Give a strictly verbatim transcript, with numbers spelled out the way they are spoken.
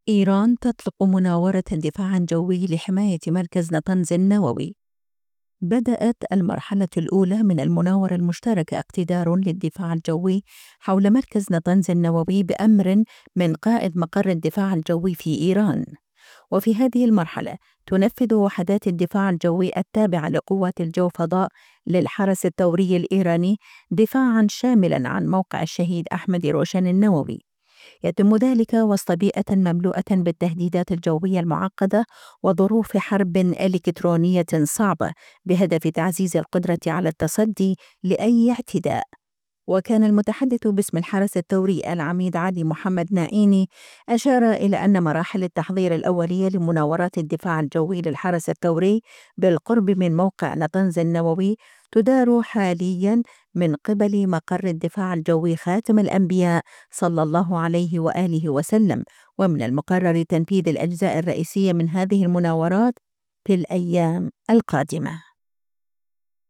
إيران تطلق مناورة دفاعًا جوي لحماية مركز نطنز النووي. بدأت المرحلة الأولى من المناورة المشتركة اقتدار للدفاع الجوي حول مركز نطنز النووي بأمر من قائد مقر الدفاع الجوي في إيران. وفي هذه المرحلة تنفذ وحدات الدفاع الجوي التابعة لقوات الجو فضاء للحرس الثوري الإيراني دفاعًا شاملًا عن موقع الشهيد أحمد روشن النووي. يتم ذلك وسط بيئة مملوءة بالتهديدات الجوية المعقدة وظروف حرب إلكترونية صعبة بهدف تعزيز القدرة على التصدي لأي اعتداء. وكان المتحدث باسم الحرس الثوري العميد علي محمد نائيني أشار إلى أن مراحل التحضير الأولية لمناورات الدفاع الجوي للحرس الثوري بالقرب من موقع نطنز النووي تدار حالياً من قبل مقر الدفاع الجوي خاتم الأنبياء صلى الله عليه وآله وسلم. ومن المقرر تنفيذ الأجزاء الرئيسية من هذه المناورات في الأيام القادمة.